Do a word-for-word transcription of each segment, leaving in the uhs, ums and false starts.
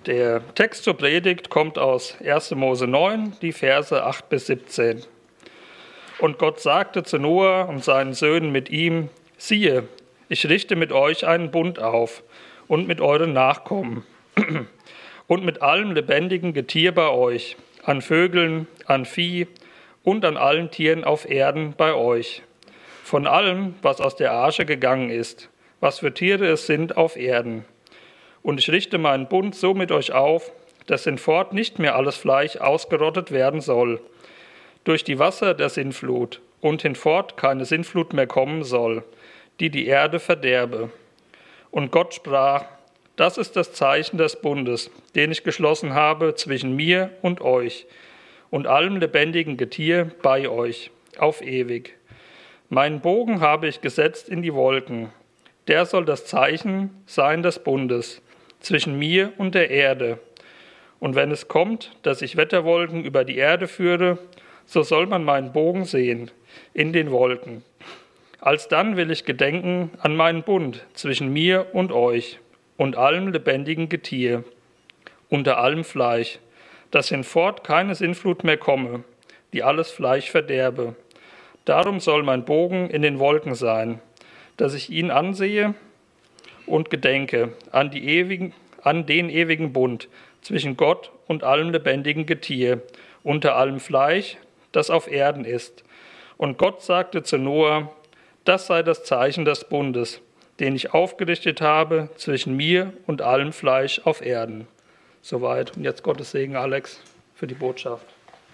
Der Text zur Predigt kommt aus erster Mose neun, die Verse acht bis siebzehn. Und Gott sagte zu Noah und seinen Söhnen mit ihm: Siehe, ich richte mit euch einen Bund auf und mit euren Nachkommen und mit allem lebendigen Getier bei euch, an Vögeln, an Vieh und an allen Tieren auf Erden bei euch, von allem, was aus der Arche gegangen ist, was für Tiere es sind auf Erden. Und ich richte meinen Bund so mit euch auf, dass hinfort nicht mehr alles Fleisch ausgerottet werden soll, durch die Wasser der Sintflut, und hinfort keine Sintflut mehr kommen soll, die die Erde verderbe. Und Gott sprach: Das ist das Zeichen des Bundes, den ich geschlossen habe zwischen mir und euch und allem lebendigen Getier bei euch, auf ewig. Meinen Bogen habe ich gesetzt in die Wolken. Der soll das Zeichen sein des Bundes zwischen mir und der Erde. Und wenn es kommt, dass ich Wetterwolken über die Erde führe, so soll man meinen Bogen sehen in den Wolken. Alsdann will ich gedenken an meinen Bund zwischen mir und euch und allem lebendigen Getier, unter allem Fleisch, dass hinfort keine Sintflut mehr komme, die alles Fleisch verderbe. Darum soll mein Bogen in den Wolken sein, dass ich ihn ansehe und gedenke an, die ewigen, an den ewigen Bund zwischen Gott und allem lebendigen Getier, unter allem Fleisch, das auf Erden ist. Und Gott sagte zu Noah: Das sei das Zeichen des Bundes, den ich aufgerichtet habe zwischen mir und allem Fleisch auf Erden. Soweit. Und jetzt Gottes Segen, Alex, für die Botschaft.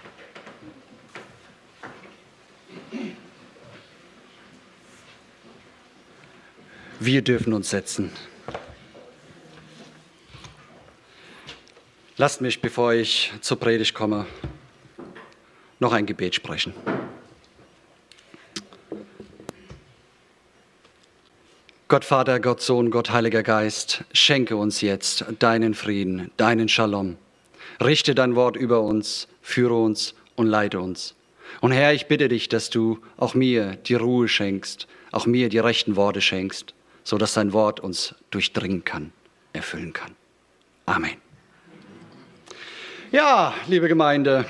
Wir dürfen uns setzen. Lasst mich, bevor ich zur Predigt komme, noch ein Gebet sprechen. Gott Vater, Gott Sohn, Gott Heiliger Geist, schenke uns jetzt deinen Frieden, deinen Shalom. Richte dein Wort über uns, führe uns und leite uns. Und Herr, ich bitte dich, dass du auch mir die Ruhe schenkst, auch mir die rechten Worte schenkst, so dass dein Wort uns durchdringen kann, erfüllen kann. Amen. Ja, liebe Gemeinde,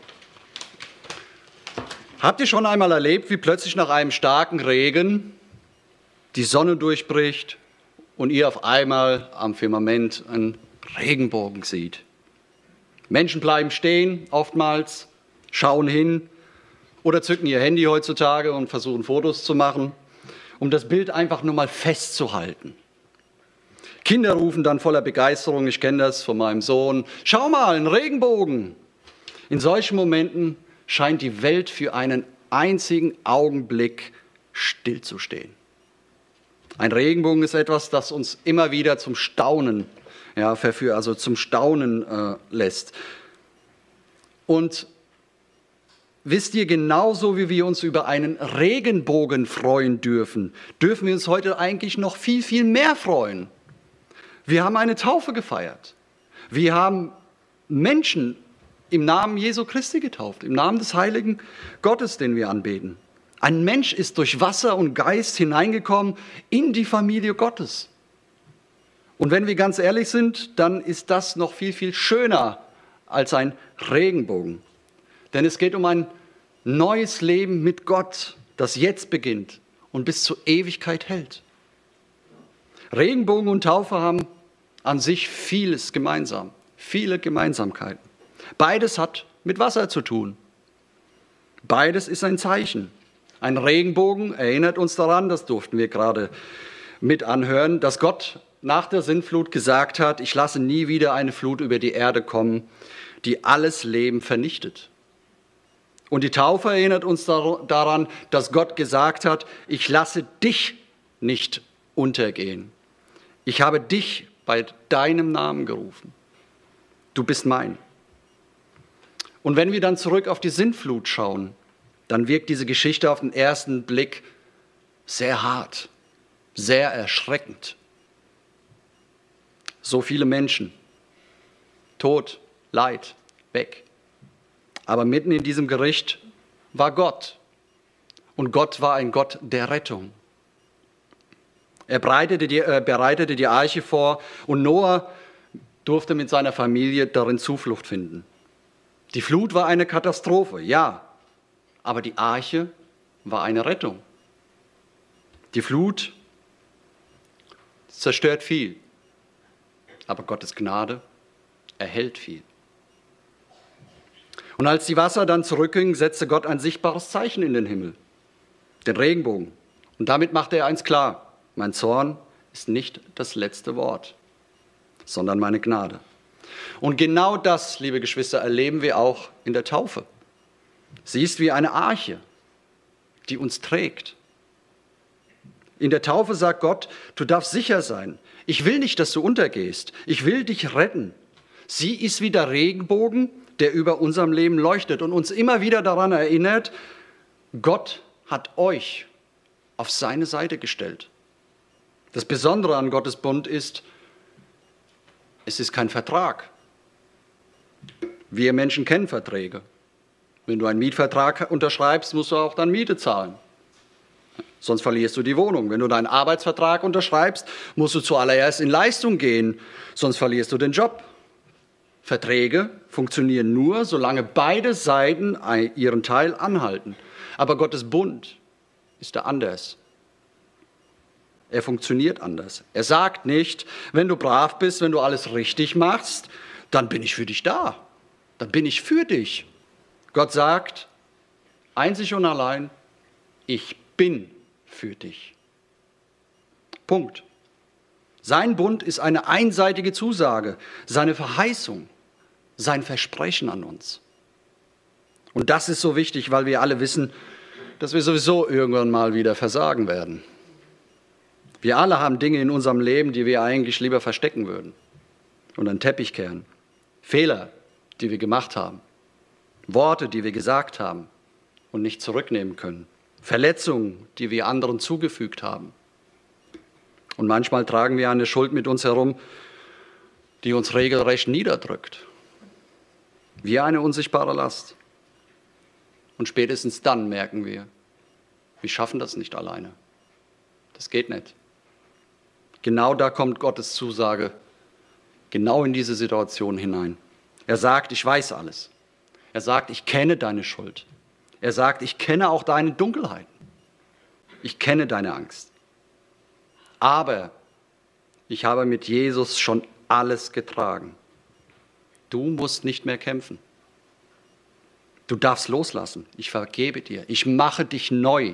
habt ihr schon einmal erlebt, wie plötzlich nach einem starken Regen die Sonne durchbricht und ihr auf einmal am Firmament einen Regenbogen seht? Menschen bleiben stehen, oftmals, schauen hin oder zücken ihr Handy heutzutage und versuchen Fotos zu machen, um das Bild einfach nur mal festzuhalten. Kinder rufen dann voller Begeisterung, ich kenne das von meinem Sohn: Schau mal, ein Regenbogen! In solchen Momenten scheint die Welt für einen einzigen Augenblick stillzustehen. Ein Regenbogen ist etwas, das uns immer wieder zum Staunen, ja, verführt, also zum Staunen äh, lässt. Und wisst ihr, genauso wie wir uns über einen Regenbogen freuen dürfen, dürfen wir uns heute eigentlich noch viel, viel mehr freuen. Wir haben eine Taufe gefeiert. Wir haben Menschen im Namen Jesu Christi getauft, im Namen des heiligen Gottes, den wir anbeten. Ein Mensch ist durch Wasser und Geist hineingekommen in die Familie Gottes. Und wenn wir ganz ehrlich sind, dann ist das noch viel, viel schöner als ein Regenbogen. Denn es geht um ein neues Leben mit Gott, das jetzt beginnt und bis zur Ewigkeit hält. Regenbogen und Taufe haben an sich vieles gemeinsam, viele Gemeinsamkeiten. Beides hat mit Wasser zu tun. Beides ist ein Zeichen. Ein Regenbogen erinnert uns daran, das durften wir gerade mit anhören, dass Gott nach der Sintflut gesagt hat: Ich lasse nie wieder eine Flut über die Erde kommen, die alles Leben vernichtet. Und die Taufe erinnert uns daran, dass Gott gesagt hat: Ich lasse dich nicht untergehen. Ich habe dich bei deinem Namen gerufen. Du bist mein. Und wenn wir dann zurück auf die Sintflut schauen, dann wirkt diese Geschichte auf den ersten Blick sehr hart, sehr erschreckend. So viele Menschen, Tod, Leid, weg. Aber mitten in diesem Gericht war Gott. Und Gott war ein Gott der Rettung. Er bereitete die, äh, bereitete die Arche vor und Noah durfte mit seiner Familie darin Zuflucht finden. Die Flut war eine Katastrophe, ja, aber die Arche war eine Rettung. Die Flut zerstört viel, aber Gottes Gnade erhält viel. Und als die Wasser dann zurückgingen, setzte Gott ein sichtbares Zeichen in den Himmel, den Regenbogen. Und damit machte er eins klar: Mein Zorn ist nicht das letzte Wort, sondern meine Gnade. Und genau das, liebe Geschwister, erleben wir auch in der Taufe. Sie ist wie eine Arche, die uns trägt. In der Taufe sagt Gott: Du darfst sicher sein. Ich will nicht, dass du untergehst. Ich will dich retten. Sie ist wie der Regenbogen, der über unserem Leben leuchtet und uns immer wieder daran erinnert, Gott hat euch auf seine Seite gestellt. Das Besondere an Gottes Bund ist, es ist kein Vertrag. Wir Menschen kennen Verträge. Wenn du einen Mietvertrag unterschreibst, musst du auch dann Miete zahlen. Sonst verlierst du die Wohnung. Wenn du deinen Arbeitsvertrag unterschreibst, musst du zuallererst in Leistung gehen, sonst verlierst du den Job. Verträge funktionieren nur, solange beide Seiten ihren Teil anhalten. Aber Gottes Bund ist da anders. Er funktioniert anders. Er sagt nicht, wenn du brav bist, wenn du alles richtig machst, dann bin ich für dich da. Dann bin ich für dich. Gott sagt, einzig und allein, ich bin für dich. Punkt. Sein Bund ist eine einseitige Zusage, seine Verheißung, sein Versprechen an uns. Und das ist so wichtig, weil wir alle wissen, dass wir sowieso irgendwann mal wieder versagen werden. Wir alle haben Dinge in unserem Leben, die wir eigentlich lieber verstecken würden und an den Teppich kehren. Fehler, die wir gemacht haben. Worte, die wir gesagt haben und nicht zurücknehmen können. Verletzungen, die wir anderen zugefügt haben. Und manchmal tragen wir eine Schuld mit uns herum, die uns regelrecht niederdrückt. Wie eine unsichtbare Last. Und spätestens dann merken wir, wir schaffen das nicht alleine. Das geht nicht. Genau da kommt Gottes Zusage, genau in diese Situation hinein. Er sagt, ich weiß alles. Er sagt, ich kenne deine Schuld. Er sagt, ich kenne auch deine Dunkelheiten. Ich kenne deine Angst. Aber ich habe mit Jesus schon alles getragen. Du musst nicht mehr kämpfen. Du darfst loslassen. Ich vergebe dir. Ich mache dich neu.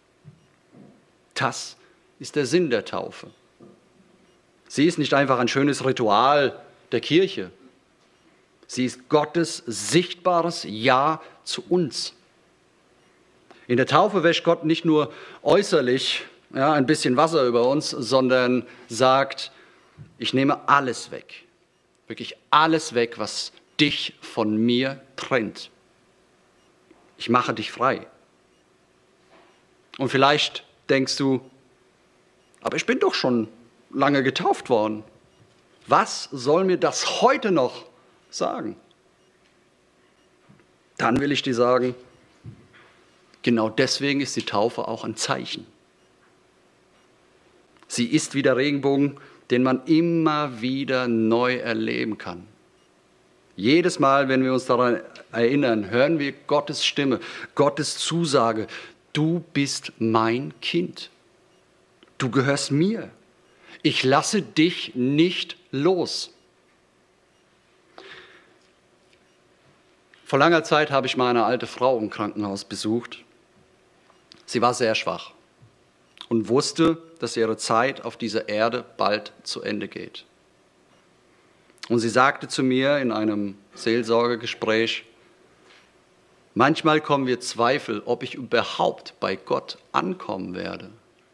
Das ist der Sinn der Taufe. Sie ist nicht einfach ein schönes Ritual der Kirche. Sie ist Gottes sichtbares Ja zu uns. In der Taufe wäscht Gott nicht nur äußerlich ja, ein bisschen Wasser über uns, sondern sagt, ich nehme alles weg. Wirklich alles weg, was dich von mir trennt. Ich mache dich frei. Und vielleicht denkst du, aber ich bin doch schon lange getauft worden. Was soll mir das heute noch sagen? Dann will ich dir sagen, genau deswegen ist die Taufe auch ein Zeichen. Sie ist wie der Regenbogen, den man immer wieder neu erleben kann. Jedes Mal, wenn wir uns daran erinnern, hören wir Gottes Stimme, Gottes Zusage. Du bist mein Kind. Du gehörst mir. Ich lasse dich nicht los. Vor langer Zeit habe ich mal eine alte Frau im Krankenhaus besucht. Sie war sehr schwach und wusste, dass ihre Zeit auf dieser Erde bald zu Ende geht. Und sie sagte zu mir in einem Seelsorgegespräch, manchmal kommen wir Zweifel, ob ich überhaupt bei Gott ankommen werde.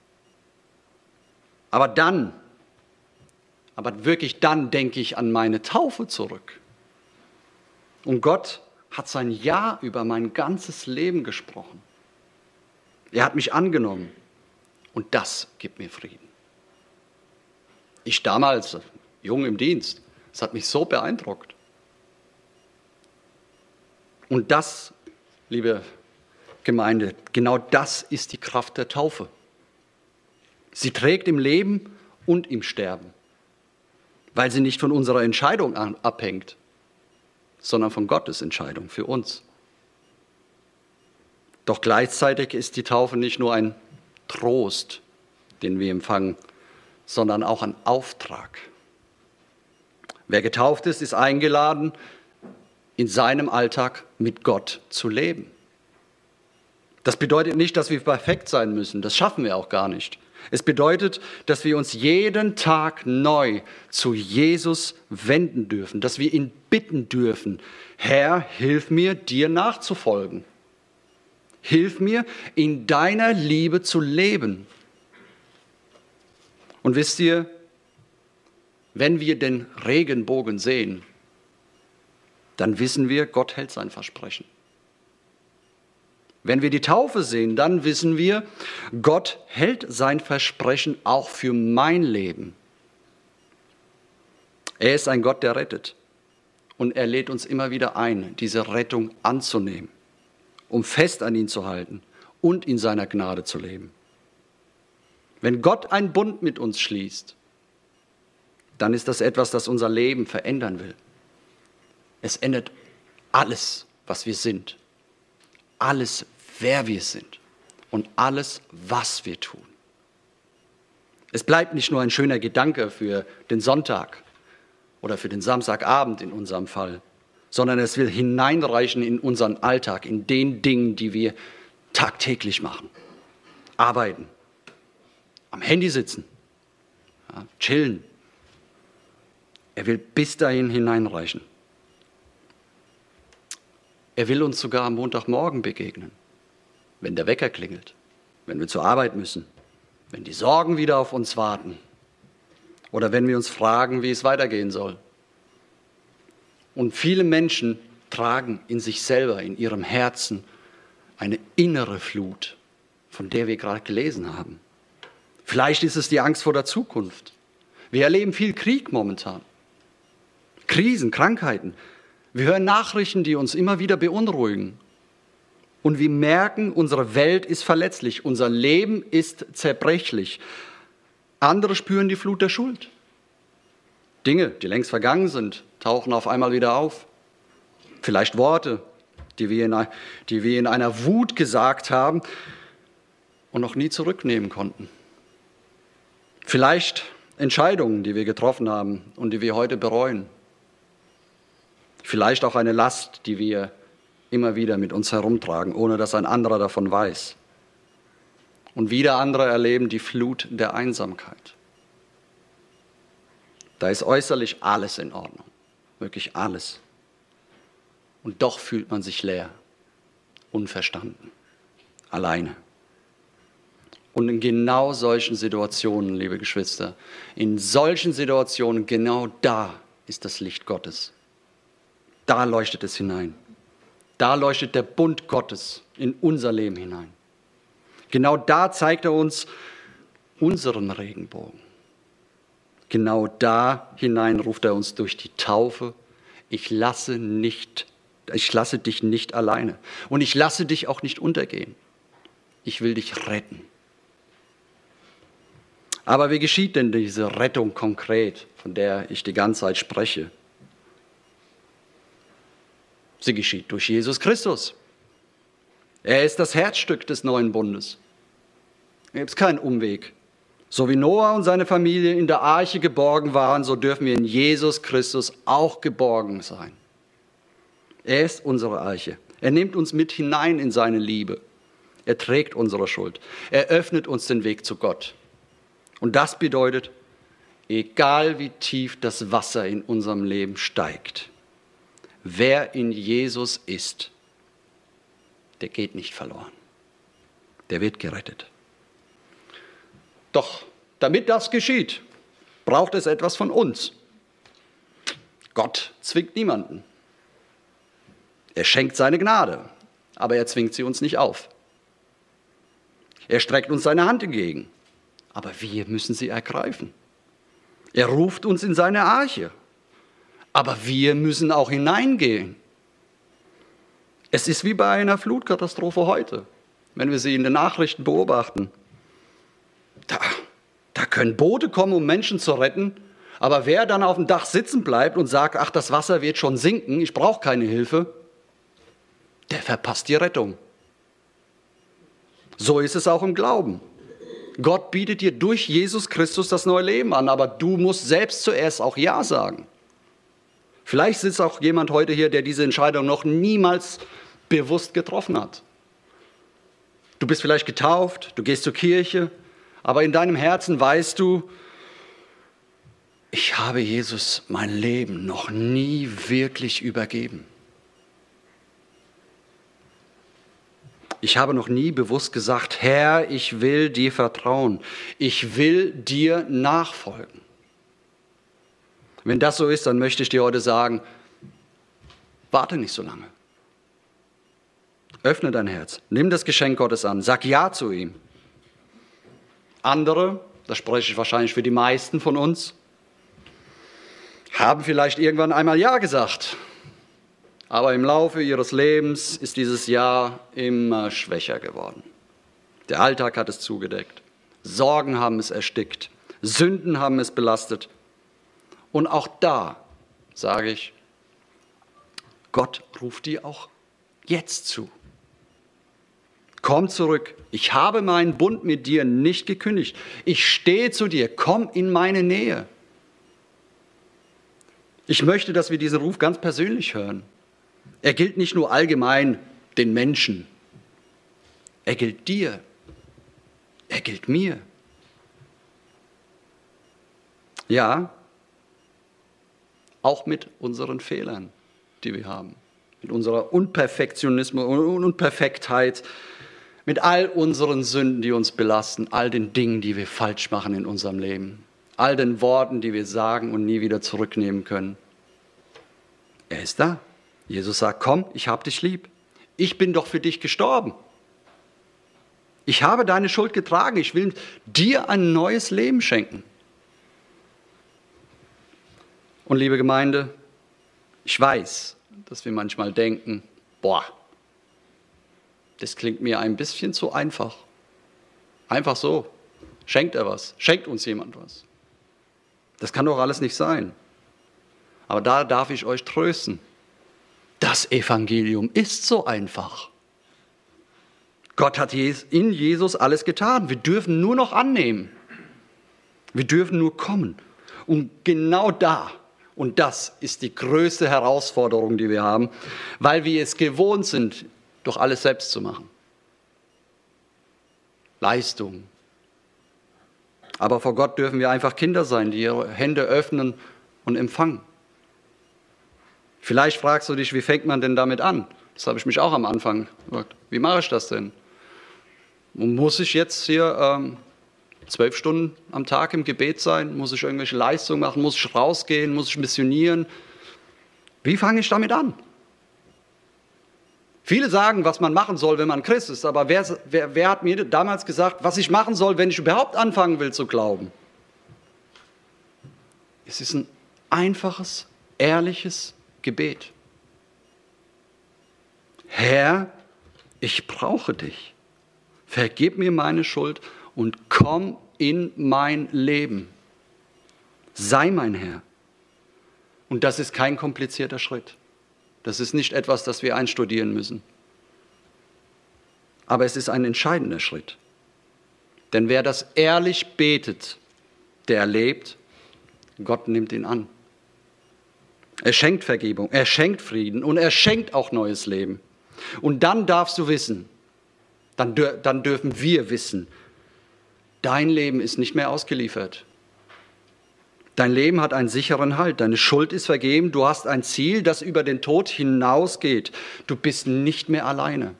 Aber dann, aber wirklich dann denke ich an meine Taufe zurück. Und Gott hat sein Ja über mein ganzes Leben gesprochen. Er hat mich angenommen und das gibt mir Frieden. Ich damals, jung im Dienst, das hat mich so beeindruckt. Und das, liebe Gemeinde, genau das ist die Kraft der Taufe. Sie trägt im Leben und im Sterben. weil sie nicht von unserer Entscheidung abhängt, sondern von Gottes Entscheidung für uns. Doch gleichzeitig ist die Taufe nicht nur ein Trost, den wir empfangen, sondern auch ein Auftrag. Wer getauft ist, ist eingeladen, in seinem Alltag mit Gott zu leben. Das bedeutet nicht, dass wir perfekt sein müssen. Das schaffen wir auch gar nicht. Es bedeutet, dass wir uns jeden Tag neu zu Jesus wenden dürfen, dass wir ihn bitten dürfen: Herr, hilf mir, dir nachzufolgen. Hilf mir, in deiner Liebe zu leben. Und wisst ihr, wenn wir den Regenbogen sehen, dann wissen wir, Gott hält sein Versprechen. Wenn wir die Taufe sehen, dann wissen wir, Gott hält sein Versprechen auch für mein Leben. Er ist ein Gott, der rettet. Und er lädt uns immer wieder ein, diese Rettung anzunehmen, um fest an ihn zu halten und in seiner Gnade zu leben. Wenn Gott einen Bund mit uns schließt, dann ist das etwas, das unser Leben verändern will. Es ändert alles, was wir sind. Alles, wer wir sind und alles, was wir tun. Es bleibt nicht nur ein schöner Gedanke für den Sonntag oder für den Samstagabend in unserem Fall, sondern es will hineinreichen in unseren Alltag, in den Dingen, die wir tagtäglich machen. Arbeiten, am Handy sitzen, ja, chillen. Er will bis dahin hineinreichen. Er will uns sogar am Montagmorgen begegnen, wenn der Wecker klingelt, wenn wir zur Arbeit müssen, wenn die Sorgen wieder auf uns warten oder wenn wir uns fragen, wie es weitergehen soll. Und viele Menschen tragen in sich selber, in ihrem Herzen, eine innere Flut, von der wir gerade gelesen haben. Vielleicht ist es die Angst vor der Zukunft. Wir erleben viel Krieg momentan. Krisen, Krankheiten. Wir hören Nachrichten, die uns immer wieder beunruhigen. Und wir merken, unsere Welt ist verletzlich, unser Leben ist zerbrechlich. Andere spüren die Flut der Schuld. Dinge, die längst vergangen sind, tauchen auf einmal wieder auf. Vielleicht Worte, die wir in, die wir in einer Wut gesagt haben und noch nie zurücknehmen konnten. Vielleicht Entscheidungen, die wir getroffen haben und die wir heute bereuen. Vielleicht auch eine Last, die wir immer wieder mit uns herumtragen, ohne dass ein anderer davon weiß. Und wieder andere erleben die Flut der Einsamkeit. Da ist äußerlich alles in Ordnung, wirklich alles. Und doch fühlt man sich leer, unverstanden, alleine. Und in genau solchen Situationen, liebe Geschwister, in solchen Situationen, genau da ist das Licht Gottes. Da leuchtet es hinein. Da leuchtet der Bund Gottes in unser Leben hinein. Genau da zeigt er uns unseren Regenbogen. Genau da hinein ruft er uns durch die Taufe: Ich lasse nicht, ich lasse dich nicht alleine. Und ich lasse dich auch nicht untergehen. Ich will dich retten. Aber wie geschieht denn diese Rettung konkret, von der ich die ganze Zeit spreche? Sie geschieht durch Jesus Christus. Er ist das Herzstück des neuen Bundes. Da gibt es keinen Umweg. So wie Noah und seine Familie in der Arche geborgen waren, so dürfen wir in Jesus Christus auch geborgen sein. Er ist unsere Arche. Er nimmt uns mit hinein in seine Liebe. Er trägt unsere Schuld. Er öffnet uns den Weg zu Gott. Und das bedeutet, egal wie tief das Wasser in unserem Leben steigt, wer in Jesus ist, der geht nicht verloren. Der wird gerettet. Doch damit das geschieht, braucht es etwas von uns. Gott zwingt niemanden. Er schenkt seine Gnade, aber er zwingt sie uns nicht auf. Er streckt uns seine Hand entgegen, aber wir müssen sie ergreifen. Er ruft uns in seine Arche, aber wir müssen auch hineingehen. Es ist wie bei einer Flutkatastrophe heute, wenn wir sie in den Nachrichten beobachten. Da, da können Boote kommen, um Menschen zu retten, Aber wer dann auf dem Dach sitzen bleibt und sagt, ach, das Wasser wird schon sinken, ich brauche keine Hilfe, der verpasst die Rettung. So ist es auch im Glauben. Gott bietet dir durch Jesus Christus das neue Leben an, aber du musst selbst zuerst auch Ja sagen. Vielleicht sitzt auch jemand heute hier, der diese Entscheidung noch niemals bewusst getroffen hat. Du bist vielleicht getauft, du gehst zur Kirche, aber in deinem Herzen weißt du, ich habe Jesus mein Leben noch nie wirklich übergeben. Ich habe noch nie bewusst gesagt, Herr, ich will dir vertrauen. Ich will dir nachfolgen. Wenn das so ist, dann möchte ich dir heute sagen, warte nicht so lange. Öffne dein Herz, nimm das Geschenk Gottes an, sag Ja zu ihm. Andere, das spreche ich wahrscheinlich für die meisten von uns, haben vielleicht irgendwann einmal Ja gesagt. Aber im Laufe ihres Lebens ist dieses Ja immer schwächer geworden. Der Alltag hat es zugedeckt. Sorgen haben es erstickt. Sünden haben es belastet. Und auch da sage ich, Gott ruft dir auch jetzt zu. Komm zurück. Ich habe meinen Bund mit dir nicht gekündigt. Ich stehe zu dir. Komm in meine Nähe. Ich möchte, dass wir diesen Ruf ganz persönlich hören. Er gilt nicht nur allgemein den Menschen. Er gilt dir. Er gilt mir. Ja, auch mit unseren Fehlern, die wir haben. Mit unserer Unperfektionismus und Unperfektheit. Mit all unseren Sünden, die uns belasten. All den Dingen, die wir falsch machen in unserem Leben. All den Worten, die wir sagen und nie wieder zurücknehmen können. Er ist da. Jesus sagt, komm, ich habe dich lieb. Ich bin doch für dich gestorben. Ich habe deine Schuld getragen. Ich will dir ein neues Leben schenken. Und liebe Gemeinde, ich weiß, dass wir manchmal denken, boah, das klingt mir ein bisschen zu einfach. Einfach so. Schenkt er was? Schenkt uns jemand was? Das kann doch alles nicht sein. Aber da darf ich euch trösten. Das Evangelium ist so einfach. Gott hat in Jesus alles getan. Wir dürfen nur noch annehmen. Wir dürfen nur kommen. Und genau da, und das ist die größte Herausforderung, die wir haben, weil wir es gewohnt sind, doch alles selbst zu machen. Leistung. Aber vor Gott dürfen wir einfach Kinder sein, die ihre Hände öffnen und empfangen. Vielleicht fragst du dich, wie fängt man denn damit an? Das habe ich mich auch am Anfang gefragt. Wie mache ich das denn? Und muss ich jetzt hier ähm, zwölf Stunden am Tag im Gebet sein? Muss ich irgendwelche Leistungen machen? Muss ich rausgehen? Muss ich missionieren? Wie fange ich damit an? Viele sagen, was man machen soll, wenn man Christ ist. Aber wer, wer, wer hat mir damals gesagt, was ich machen soll, wenn ich überhaupt anfangen will zu glauben? Es ist ein einfaches, ehrliches Gebet. Herr, ich brauche dich. Vergib mir meine Schuld und komm in mein Leben. Sei mein Herr. Und das ist kein komplizierter Schritt. Das ist nicht etwas, das wir einstudieren müssen. Aber es ist ein entscheidender Schritt. Denn wer das ehrlich betet, der erlebt, Gott nimmt ihn an. Er schenkt Vergebung, er schenkt Frieden und er schenkt auch neues Leben. Und dann darfst du wissen, dann, dann dürfen wir wissen, dein Leben ist nicht mehr ausgeliefert. Dein Leben hat einen sicheren Halt, deine Schuld ist vergeben, du hast ein Ziel, das über den Tod hinausgeht. Du bist nicht mehr alleine.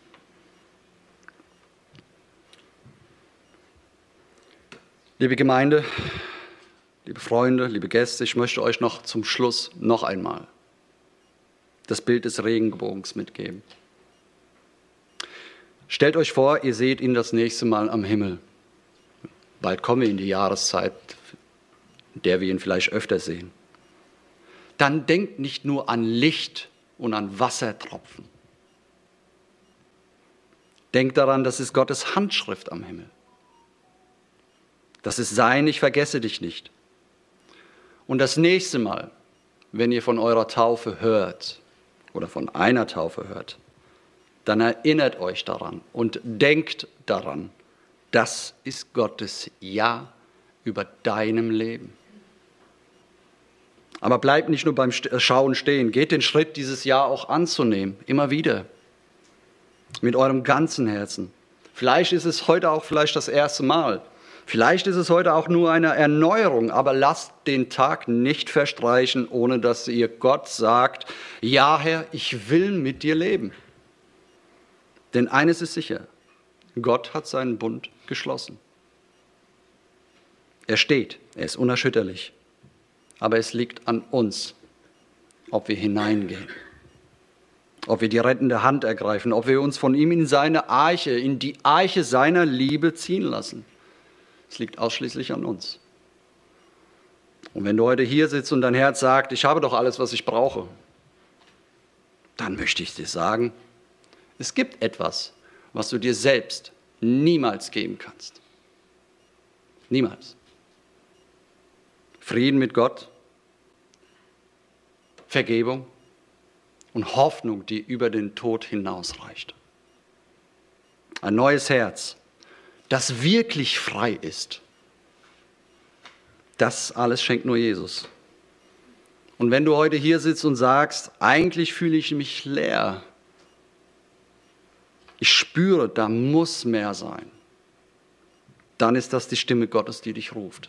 Liebe Gemeinde, liebe Freunde, liebe Gäste, ich möchte euch noch zum Schluss noch einmal das Bild des Regenbogens mitgeben. Stellt euch vor, ihr seht ihn das nächste Mal am Himmel. Bald kommen wir in die Jahreszeit, in der wir ihn vielleicht öfter sehen. Dann denkt nicht nur an Licht und an Wassertropfen. Denkt daran, das ist Gottes Handschrift am Himmel. Das ist sein, ich vergesse dich nicht. Und das nächste Mal, wenn ihr von eurer Taufe hört oder von einer Taufe hört, dann erinnert euch daran und denkt daran, das ist Gottes Ja über deinem Leben. Aber bleibt nicht nur beim Schauen stehen, geht den Schritt, dieses Ja auch anzunehmen, immer wieder, mit eurem ganzen Herzen. Vielleicht ist es heute auch vielleicht das erste Mal. Vielleicht ist es heute auch nur eine Erneuerung, aber lasst den Tag nicht verstreichen, ohne dass ihr Gott sagt, ja Herr, ich will mit dir leben. Denn eines ist sicher, Gott hat seinen Bund geschlossen. Er steht, er ist unerschütterlich, aber es liegt an uns, ob wir hineingehen, ob wir die rettende Hand ergreifen, ob wir uns von ihm in seine Arche, in die Arche seiner Liebe ziehen lassen. Es liegt ausschließlich an uns. Und wenn du heute hier sitzt und dein Herz sagt, ich habe doch alles, was ich brauche, dann möchte ich dir sagen, es gibt etwas, was du dir selbst niemals geben kannst. Niemals. Frieden mit Gott, Vergebung und Hoffnung, die über den Tod hinausreicht. Ein neues Herz, das wirklich frei ist. Das alles schenkt nur Jesus. Und wenn du heute hier sitzt und sagst, eigentlich fühle ich mich leer, ich spüre, da muss mehr sein, dann ist das die Stimme Gottes, die dich ruft.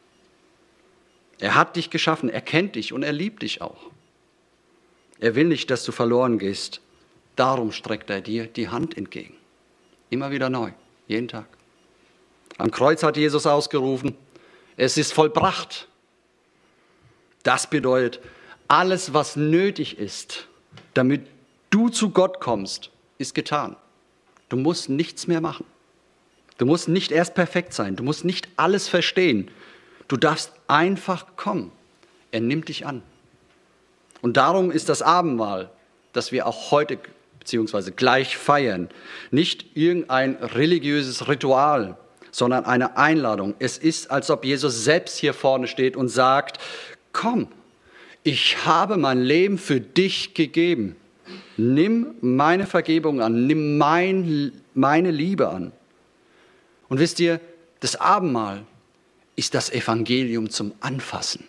Er hat dich geschaffen, er kennt dich und er liebt dich auch. Er will nicht, dass du verloren gehst. Darum streckt er dir die Hand entgegen. Immer wieder neu, jeden Tag. Am Kreuz hat Jesus ausgerufen, es ist vollbracht. Das bedeutet, alles, was nötig ist, damit du zu Gott kommst, ist getan. Du musst nichts mehr machen. Du musst nicht erst perfekt sein. Du musst nicht alles verstehen. Du darfst einfach kommen. Er nimmt dich an. Und darum ist das Abendmahl, das wir auch heute bzw. gleich feiern, nicht irgendein religiöses Ritual, sondern eine Einladung. Es ist, als ob Jesus selbst hier vorne steht und sagt, komm, ich habe mein Leben für dich gegeben. Nimm meine Vergebung an, nimm mein, meine Liebe an. Und wisst ihr, das Abendmahl ist das Evangelium zum Anfassen.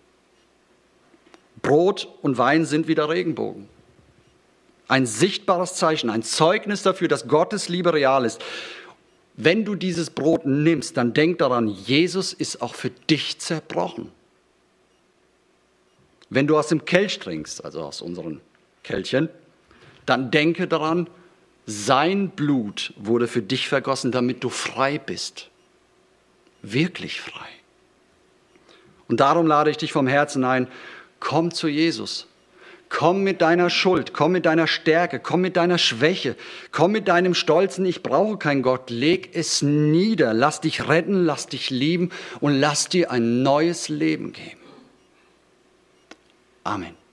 Brot und Wein sind wie der Regenbogen. Ein sichtbares Zeichen, ein Zeugnis dafür, dass Gottes Liebe real ist. Wenn du dieses Brot nimmst, dann denk daran, Jesus ist auch für dich zerbrochen. Wenn du aus dem Kelch trinkst, also aus unseren Kelchen, dann denke daran, sein Blut wurde für dich vergossen, damit du frei bist. Wirklich frei. Und darum lade ich dich vom Herzen ein, komm zu Jesus. Komm mit deiner Schuld, komm mit deiner Stärke, komm mit deiner Schwäche, komm mit deinem Stolzen, ich brauche keinen Gott. Leg es nieder, lass dich retten, lass dich lieben und lass dir ein neues Leben geben. Amen.